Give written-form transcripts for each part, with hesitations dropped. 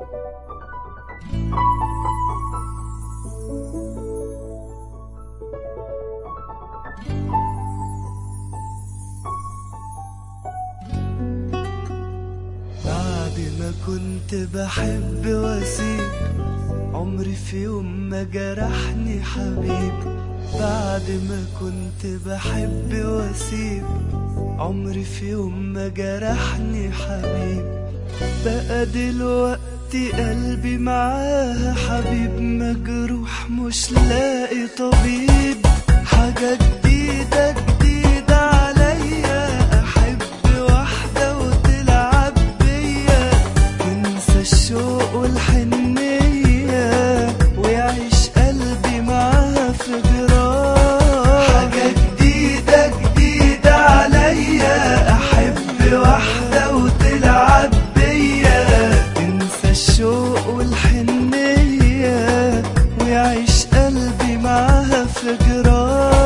بعد ما كنت بحب واسيب، عمري في يوم ما جرحني حبيب. بعد ما كنت بحب واسيب، عمري في يوم ما جرحني حبيب. بقى دلوقتي قلبي معاها حبيب مجروح مش لاقي طبيب. حاجة جديدة جديدة عليا، أحب واحدة وتلعب بيا، تنسى الشوق والحنية ويعيش قلبي معاها في جراح. حاجة جديدة جديدة عليا، أحب واحدة وتلعب بيا، تنسى الشوق والحنية ويعيش قلبي معاها في جراح.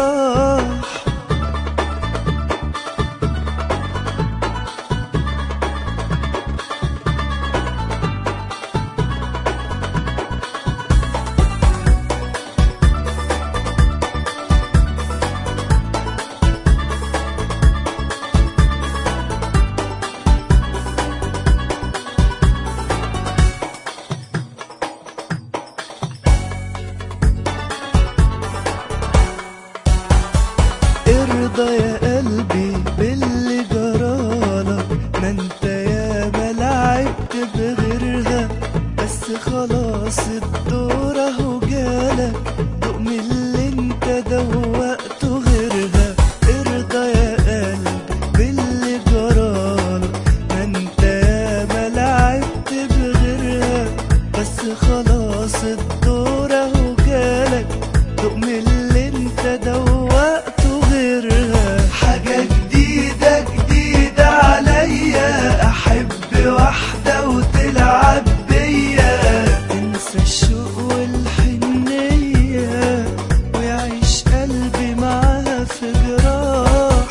ارضى يا قلبي باللي جرالك، ما انت ياما لعبت بغيرها، بس خلاص الدور اهو جالك، دوق من اللي انت دوقته غيرها. ارضى يا قلبي باللي جرالك، ما انت ياما لعبت بغيرها، بس خلاص الدور اهو جالك، دوق من اللي انت دوقته غيرها. حاجة جديدة جديدة عليا، أحب واحدة وتلعب بيا، تنسى الشوق والحنية ويعيش قلبي معاها في جراح.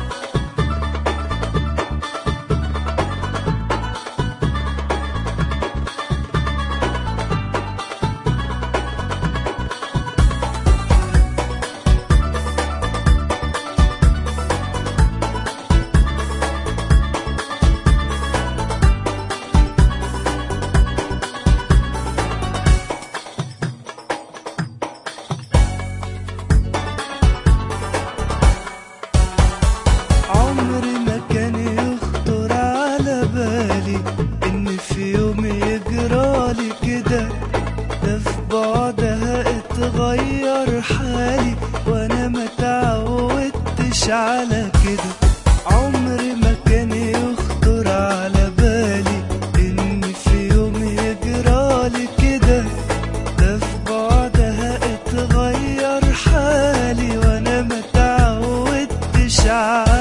عمري ما كان يخطر على بالي إن في يوم يجرالي كده، ده في بعدها اتغير حالي وأنا ما تعودتش على كده. عمري ما كان يخطر على بالي إن في يوم يجرالي كده، ده في بعدها اتغير حالي وأنا ما تعودتش على